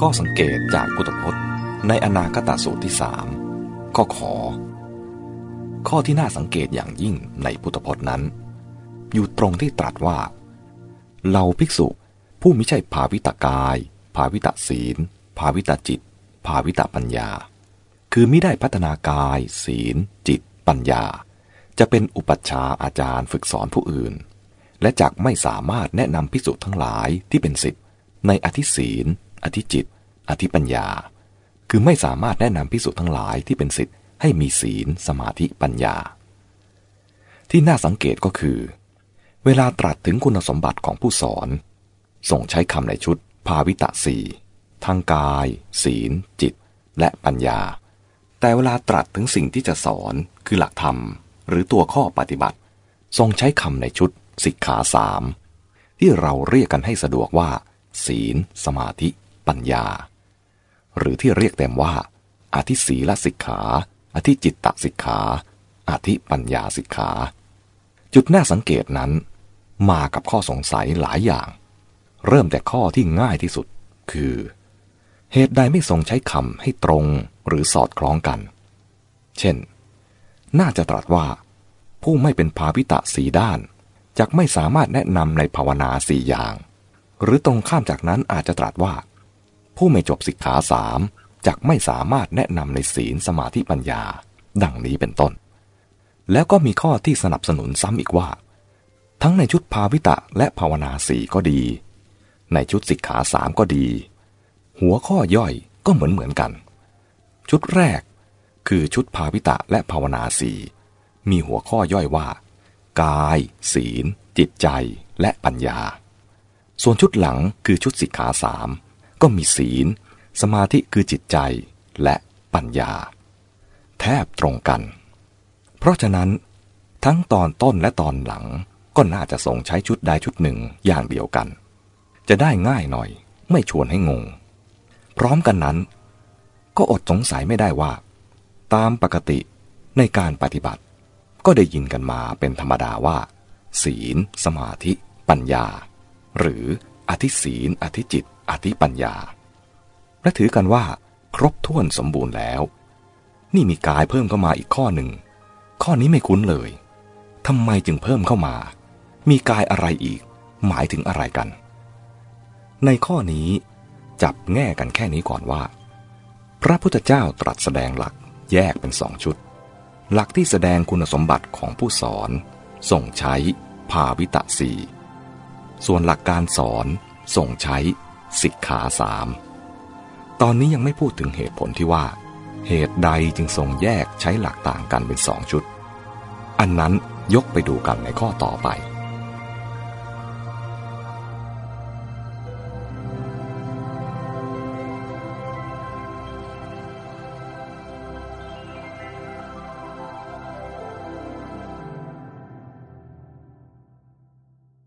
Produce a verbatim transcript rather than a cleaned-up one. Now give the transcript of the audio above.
ข้อสังเกตจากพุทธพจน์ในอนาคตสูตรที่สามข้อขอข้อที่น่าสังเกตอย่างยิ่งในพุทธพจน์นั้นอยู่ตรงที่ตรัสว่าเหล่าภิกษุผู้มิใช่ภาวิตกายภาวิตศีลภาวิตจิตภาวิตปัญญาคือมิได้พัฒนากายศีลจิตปัญญาจะเป็นอุปัชฌาย์อาจารย์ฝึกสอนผู้อื่นและจักไม่สามารถแนะนำภิกษุทั้งหลายที่เป็นศิษย์ในอธิศีลอธิจิตอธิปัญญาคือไม่สามารถแนะนำภิกษุทั้งหลายที่เป็นศิษย์ให้มีศีลสมาธิปัญญาที่น่าสังเกตก็คือเวลาตรัสถึงคุณสมบัติของผู้สอนทรงใช้คำในชุดภาวิตะสี่ทางกายศีลจิตและปัญญาแต่เวลาตรัสถึงสิ่งที่จะสอนคือหลักธรรมหรือตัวข้อปฏิบัติทรงใช้คำในชุดสิกขาสามที่เราเรียกกันให้สะดวกว่าศีลสมาธิปัญญาหรือที่เรียกเต็มว่าอธิศีลสิกขาอธิจิตตสิกขาอธิปัญญาสิกขาจุดน่าสังเกตนั้นมากับข้อสงสัยหลายอย่างเริ่มแต่ข้อที่ง่ายที่สุดคือเหตุใดไม่ทรงใช้คำให้ตรงหรือสอดคล้องกันเช่นน่าจะตรัสว่าผู้ไม่เป็นภาวิตะสี่ด้านจักไม่สามารถแนะนำในภาวนาสี่อย่างหรือตรงข้ามจากนั้นอาจจะตรัสว่าผู้ไม่จบสิกขาสามจักไม่สามารถแนะนำในศีลสมาธิปัญญาดังนี้เป็นต้นแล้วก็มีข้อที่สนับสนุนซ้ำอีกว่าทั้งในชุดภาวิตะและภาวนาสี่ก็ดีในชุดสิกขาสามก็ดีหัวข้อย่อยก็เหมือนเหมือนกันชุดแรกคือชุดภาวิตะและภาวนาสี่มีหัวข้อย่อยว่ากายศีลจิตใจและปัญญาส่วนชุดหลังคือชุดสิกขาสามก็มีศีลสมาธิคือจิตใจและปัญญาแทบตรงกันเพราะฉะนั้นทั้งตอนต้นและตอนหลังก็น่าจะทรงใช้ชุดใดชุดหนึ่งอย่างเดียวกันจะได้ง่ายหน่อยไม่ชวนให้งงพร้อมกันนั้นก็อดสงสัยไม่ได้ว่าตามปกติในการปฏิบัติก็ได้ยินกันมาเป็นธรรมดาว่าศีลสมาธิปัญญาหรืออธิศีลอธิจิตอธิปัญญาและถือกันว่าครบถ้วนสมบูรณ์แล้วนี่มีกายเพิ่มเข้ามาอีกข้อหนึ่งข้อนี้ไม่คุ้นเลยทำไมจึงเพิ่มเข้ามามีกายอะไรอีกหมายถึงอะไรกันในข้อนี้จับแง่กันแค่นี้ก่อนว่าพระพุทธเจ้าตรัสแสดงหลักแยกเป็นสองชุดหลักที่แสดงคุณสมบัติของผู้สอนส่งใช้ภาวิตะสี่ส่วนหลักการสอนส่งใช้สิกขาสามตอนนี้ยังไม่พูดถึงเหตุผลที่ว่าเหตุใดจึงทรงแยกใช้หลักต่างกันเป็นสองชุดอันนั้นยกไปดูกันในข้อต่อไป